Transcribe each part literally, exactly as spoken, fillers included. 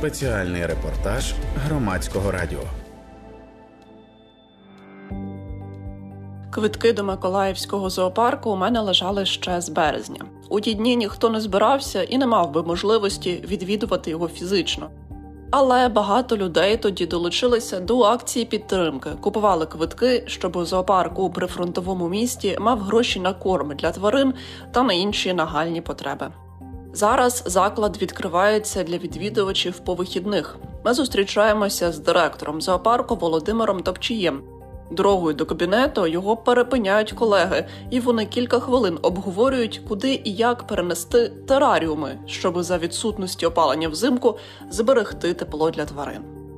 Спеціальний репортаж Громадського радіо. Квитки до Миколаївського зоопарку у мене лежали ще з березня. У ті дні ніхто не збирався і не мав би можливості відвідувати його фізично. Але багато людей тоді долучилися до акції підтримки, купували квитки, щоб зоопарк у прифронтовому місті мав гроші на корм для тварин та на інші нагальні потреби. Зараз заклад відкривається для відвідувачів по вихідних. Ми зустрічаємося з директором зоопарку Володимиром Топчієм. Дорогою до кабінету його перепиняють колеги, і вони кілька хвилин обговорюють, куди і як перенести тераріуми, щоб за відсутності опалення взимку зберегти тепло для тварин.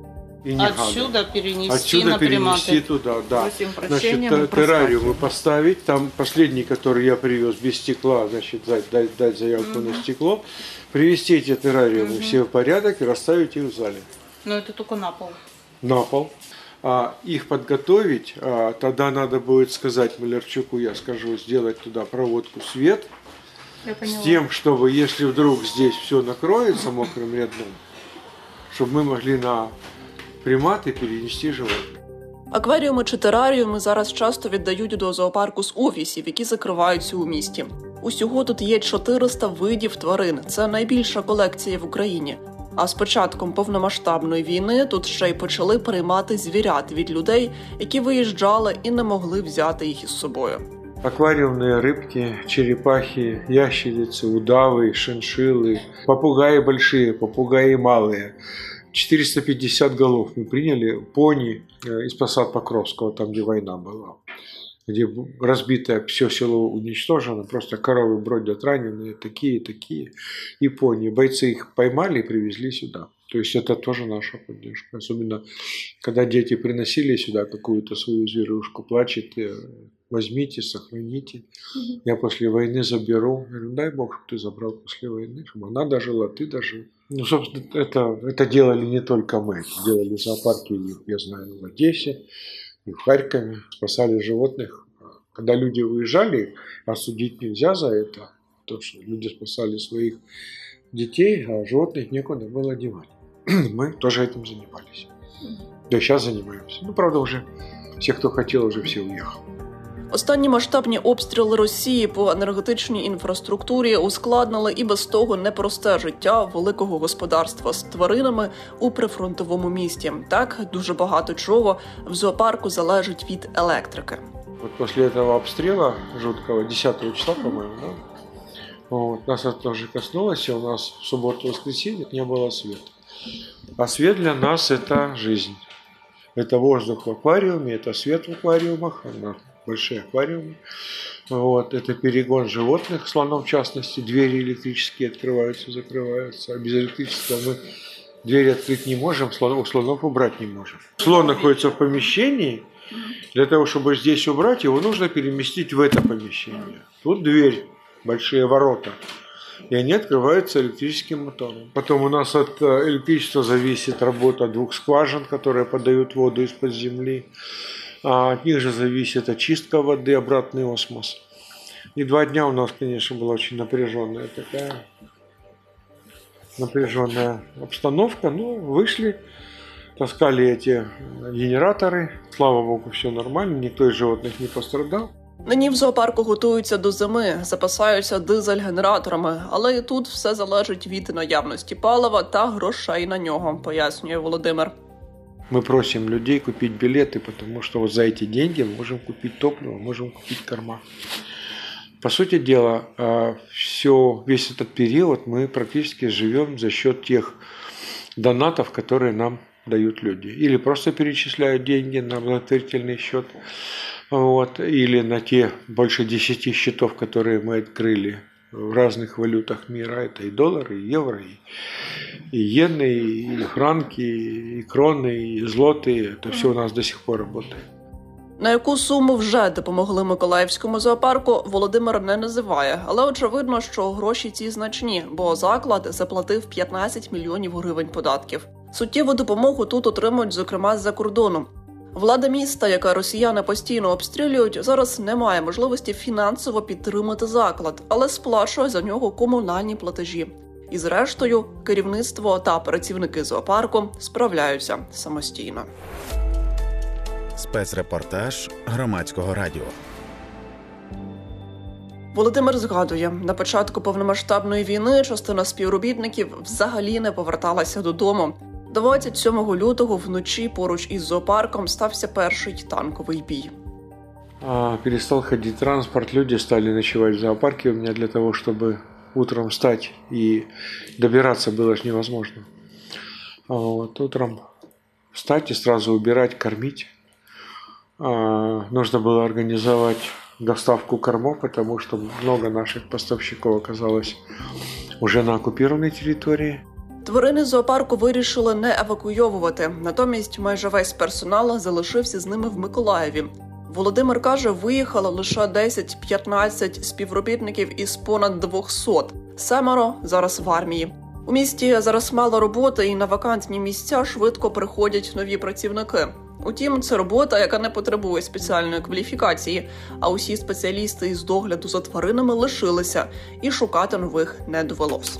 Отсюда перенести Отсюда на перенести туда, да. Значит, террариумы поставить. Там последний, который я привез без стекла, значит, дать, дать, дать заявку угу. на стекло. Привезти эти террариумы угу. все в порядок и расставить их в зале. Но это только на пол. На пол. А их подготовить, а, тогда надо будет сказать Малярчуку, я скажу, сделать туда проводку свет. С тем, чтобы, если вдруг здесь все накроется мокрым рядом, чтобы мы могли на примати перенести животних. Акваріуми чи тераріуми зараз часто віддають до зоопарку з офісів, які закриваються у місті. Усього тут є чотириста видів тварин. Це найбільша колекція в Україні. А з початком повномасштабної війни тут ще й почали приймати звірят від людей, які виїжджали і не могли взяти їх із собою. Аквариумные рыбки, черепахи, ящерицы, удавы, шиншиллы, попугаи большие, попугаи малые. четыреста пятьдесят голов мы приняли, пони из Посад Покровского, там, где война была, где разбитое все село уничтожено, просто коровы бродят раненые, такие, такие, и пони. Бойцы их поймали и привезли сюда. То есть это тоже наша поддержка. Особенно, когда дети приносили сюда какую-то свою зверушку, плачет, возьмите, сохраните. Mm-hmm. Я после войны заберу. Я говорю, дай Бог, чтобы ты забрал после войны, чтобы она дожила, ты дожил. Ну, собственно, это, это делали не только мы. Это делали зоопарки, я знаю, в Одессе и в Харькове. Спасали животных. Когда люди выезжали, осудить нельзя за это. То, что люди спасали своих детей, а животных некуда было девать. Мы тоже этим занимались. Да и сейчас занимаемся. Ну, правда, уже все, кто хотел, уже все уехали. Останні масштабні обстріли Росії по енергетичній інфраструктурі ускладнили і без того непросте життя великого господарства з тваринами у прифронтовому місті. Так, дуже багато чого в зоопарку залежить від електрики. Вот после этого обстрела жуткого, десятого числа, по-моему, да? Вот, нас это тоже коснулось, и у нас в субботу-воскресенье не было света. А свет для нас – это жизнь. Это воздух в аквариуме, это свет в аквариумах, большие аквариумы. Вот, это перегон животных, слонов в частности, двери электрические открываются, закрываются. А без электричества мы двери открыть не можем, у слонов убрать не можем. Слон находится в помещении. Для того, чтобы здесь убрать, его нужно переместить в это помещение. Тут дверь, большие ворота. И они открываются электрическим мотором. Потом у нас от электричества зависит работа двух скважин, которые подают воду из-под земли. А от них же зависит очистка воды, обратный осмос. И два дня у нас, конечно, была очень напряженная такая напряженная обстановка. Ну, вышли, таскали эти генераторы. Слава богу, все нормально, никто из животных не пострадал. Нині в зоопарку готуються до зими, запасаються дизель-генераторами, але і тут все залежить від наявності палива та грошей на нього, пояснює Володимир. Мы просим людей купить билеты, потому что вот за эти деньги мы можем купить топливо, можем купить корма. По сути дела, все, весь этот период мы практически живем за счет тех донатов, которые нам дают люди. Или просто перечисляют деньги на благотворительный счет, вот, или на те больше десяти счетов, которые мы открыли в разных валютах мира. Это и доллары, и евро, и, и иены, и франки, и кроны, и злоты. Это все у нас до сих пор работает. На яку суму вже допомогли Миколаївському зоопарку, Володимир не називає. Але очевидно, що гроші ці значні, бо заклад заплатив п'ятнадцять мільйонів гривень податків. Суттєву допомогу тут отримують, зокрема, з-за кордону. Влада міста, яка росіяни постійно обстрілюють, зараз не має можливості фінансово підтримати заклад, але сплачує за нього комунальні платежі. І зрештою, керівництво та працівники зоопарку справляються самостійно. Спецрепортаж Громадського радіо. Володимир згадує, на початку повномасштабної війни частина співробітників взагалі не поверталася додому. двадцять сьомого лютого вночі поруч із зоопарком стався перший танковий бій. А, перестал ходить транспорт, люди стали ночевать в зоопарке у меня для того, чтобы утром встать и добираться было же невозможно. А вот утром встать и сразу убирать, кормить. А, нужно было организовать доставку кормов, потому что много наших поставщиков оказалось уже на оккупированной территории. Тварини з зоопарку вирішили не евакуйовувати, натомість майже весь персонал залишився з ними в Миколаєві. Володимир каже, виїхало лише десять-п'ятнадцять співробітників із понад двохсот. Семеро зараз в армії. У місті зараз мало роботи і на вакантні місця швидко приходять нові працівники. Утім, це робота, яка не потребує спеціальної кваліфікації, а усі спеціалісти із догляду за тваринами лишилися і шукати нових не довелось.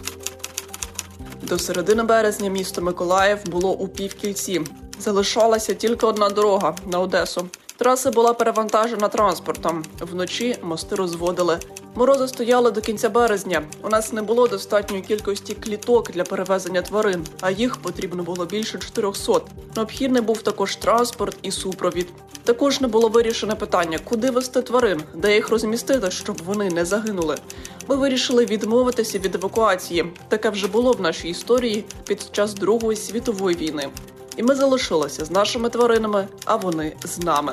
До середини березня місто Миколаїв було у півкільці. Залишалася тільки одна дорога – на Одесу. Траса була перевантажена транспортом. Вночі мости розводили. Морози стояли до кінця березня. У нас не було достатньої кількості кліток для перевезення тварин, а їх потрібно було більше чотирьохсот. Необхідний був також транспорт і супровід. Також не було вирішене питання, куди везти тварин, де їх розмістити, щоб вони не загинули. Ми вирішили відмовитися від евакуації. Таке вже було в нашій історії під час Другої світової війни. І ми залишилися з нашими тваринами, а вони з нами.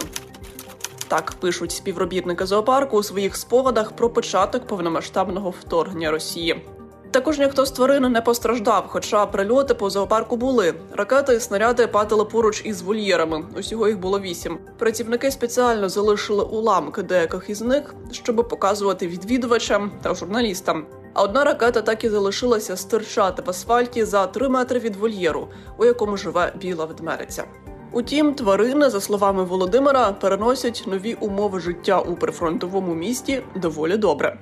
Так пишуть співробітники зоопарку у своїх спогадах про початок повномасштабного вторгнення Росії. Також ніхто з тварин не постраждав, хоча прильоти по зоопарку були. Ракети і снаряди падали поруч із вольєрами. Усього їх було вісім. Працівники спеціально залишили уламки деяких із них, щоб показувати відвідувачам та журналістам. А одна ракета так і залишилася стирчати в асфальті за три метри від вольєру, у якому живе біла ведмедиця. Утім, тварини, за словами Володимира, переносять нові умови життя у прифронтовому місті доволі добре.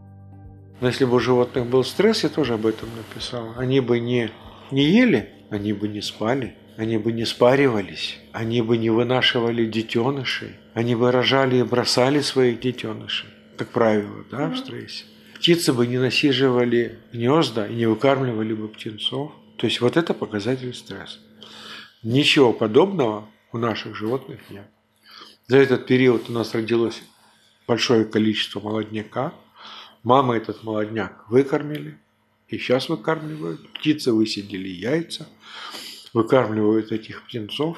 Но если бы у животных был стресс, я тоже об этом написал. Они бы не, не ели, они бы не спали, они бы не спаривались, они бы не вынашивали детенышей, они бы рожали и бросали своих детенышей, как правило, да, в стрессе. Птицы бы не насиживали гнезда и не выкармливали бы птенцов. То есть вот это показатель стресса. Ничего подобного у наших животных нет. За этот период у нас родилось большое количество молодняка. Мамы этот молодняк выкормили и сейчас выкармливают. Птицы высидели яйца, выкармливают этих птенцов.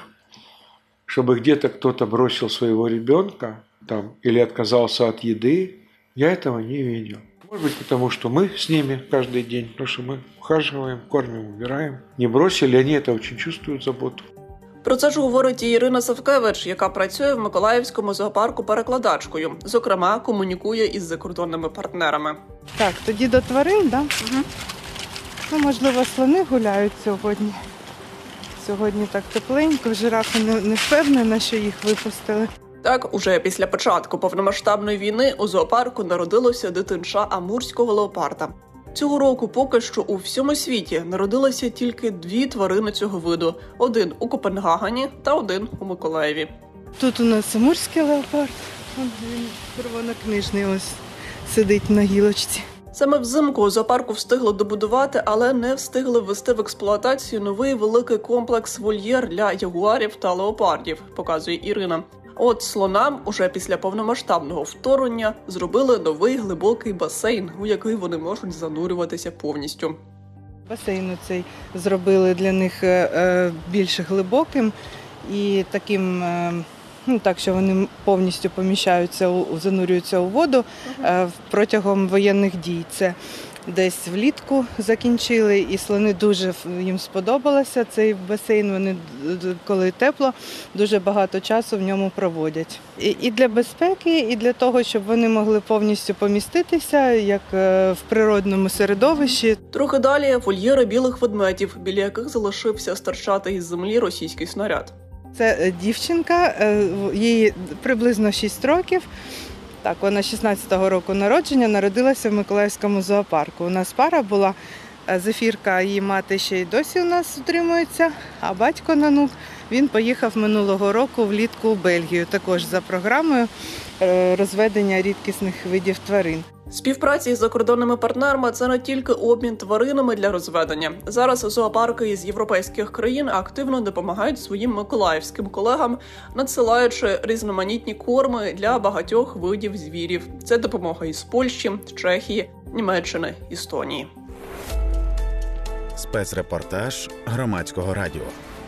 Чтобы где-то кто-то бросил своего ребенка там, или отказался от еды, я этого не видел. Может быть, потому что мы с ними каждый день, потому что мы ухаживаем, кормим, убираем. Не бросили, они это очень чувствуют, заботу. Про це ж говорить і Ірина Савкевич, яка працює в Миколаївському зоопарку перекладачкою. Зокрема, комунікує із закордонними партнерами. Так, тоді до тварин, да? Угу. Ну, можливо, слони гуляють сьогодні. Сьогодні так тепленько, жирафи не, не впевнена, що їх випустили. Так, уже після початку повномасштабної війни у зоопарку народилося дитинча амурського леопарда. Цього року поки що у всьому світі народилося тільки дві тварини цього виду. Один у Копенгагені та один у Миколаєві. Тут у нас амурський леопард. Він червонокнижний ось сидить на гілочці. Саме взимку у зоопарку встигли добудувати, але не встигли ввести в експлуатацію новий великий комплекс-вольєр для ягуарів та леопардів, показує Ірина. От слонам уже після повномасштабного вторгнення зробили новий глибокий басейн, у який вони можуть занурюватися повністю. Басейн цей зробили для них більш глибоким і таким, ну так, що вони повністю поміщаються, занурюються у воду протягом воєнних дій. Це десь влітку закінчили, і слони дуже їм сподобалося цей басейн. Вони, коли тепло, дуже багато часу в ньому проводять. І, і для безпеки, і для того, щоб вони могли повністю поміститися, як в природному середовищі. Трохи далі вольєри білих ведмедів, біля яких залишився стирчати із землі російський снаряд. Це дівчинка, їй приблизно шість років. Так, вона шістнадцятого року народження, народилася в Миколаївському зоопарку. У нас пара була Зефірка, її мати, ще й досі у нас утримується, а батько Нанук, він поїхав минулого року влітку у Бельгію, також за програмою розведення рідкісних видів тварин. Співпраці із закордонними партнерами – це не тільки обмін тваринами для розведення. Зараз зоопарки із європейських країн активно допомагають своїм миколаївським колегам, надсилаючи різноманітні корми для багатьох видів звірів. Це допомога із Польщі, Чехії, Німеччини, Естонії. Спецрепортаж Громадського радіо.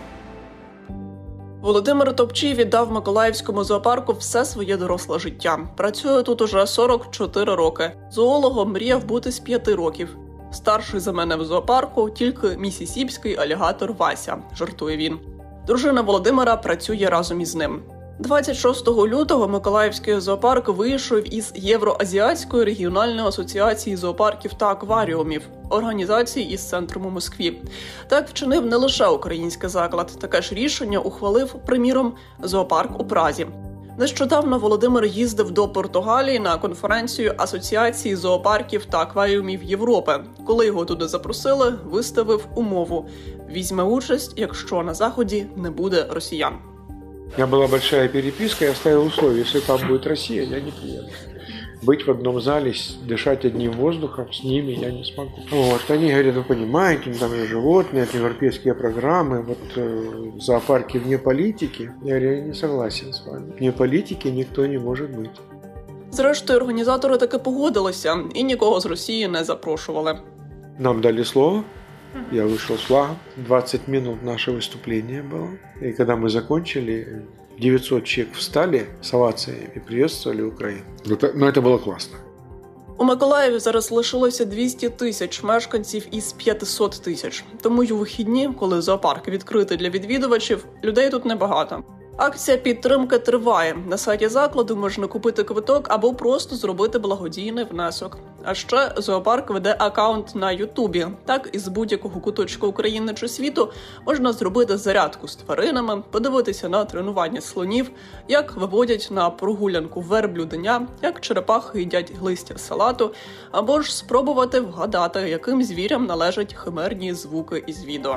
Володимир Топчій віддав Миколаївському зоопарку все своє доросле життя. Працює тут уже сорок чотири роки. Зоологом мріяв бути з п'яти років. Старший за мене в зоопарку тільки місісіпський алігатор Вася, жартує він. Дружина Володимира працює разом із ним. двадцять шостого лютого Миколаївський зоопарк вийшов із Євроазіатської регіональної асоціації зоопарків та акваріумів, організації із центром у Москві. Так вчинив не лише український заклад. Таке ж рішення ухвалив, приміром, зоопарк у Празі. Нещодавно Володимир їздив до Португалії на конференцію Асоціації зоопарків та акваріумів Європи. Коли його туди запросили, виставив умову – візьме участь, якщо на Заході не буде росіян. У меня была большая переписка, я ставил условие, если там будет Россия, я не приеду. Быть в одном зале, дышать одним воздухом с ними я не смогу. Вот. Они говорят, вы понимаете, там животные, это европейские программы, вот э, зоопарки вне политики. Я говорю, я не согласен с вами. Вне политики никто не может быть. Зрештою, організатори таки погодилися і нікого з Росії не запрошували. Нам дали слово. Я вышел с флагом. двадцать минут наше выступление было. И когда мы закончили, девятьсот человек встали с овациями и приветствовали Украину. Но это было классно. У Миколаєві зараз лишилося двісті тисяч мешканців із п'ятсот тисяч. Тому й у вихідні, коли зоопарк відкритий для відвідувачів, людей тут небагато. Акція підтримки триває. На сайті закладу можна купити квиток або просто зробити благодійний внесок. А ще зоопарк веде акаунт на Ютубі. Так, із будь-якого куточка України чи світу можна зробити зарядку з тваринами, подивитися на тренування слонів, як виводять на прогулянку верблюденя, як черепахи їдять листя салату, або ж спробувати вгадати, яким звірям належать химерні звуки із відео.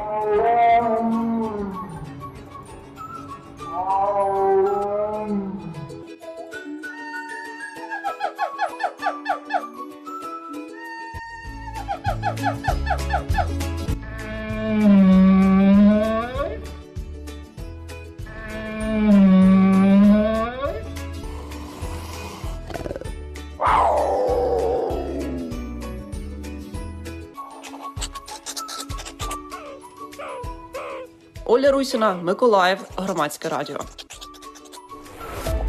Оля Русіна, Миколаїв, Громадське радіо.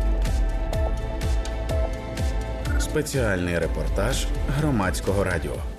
Спеціальний репортаж Громадського радіо.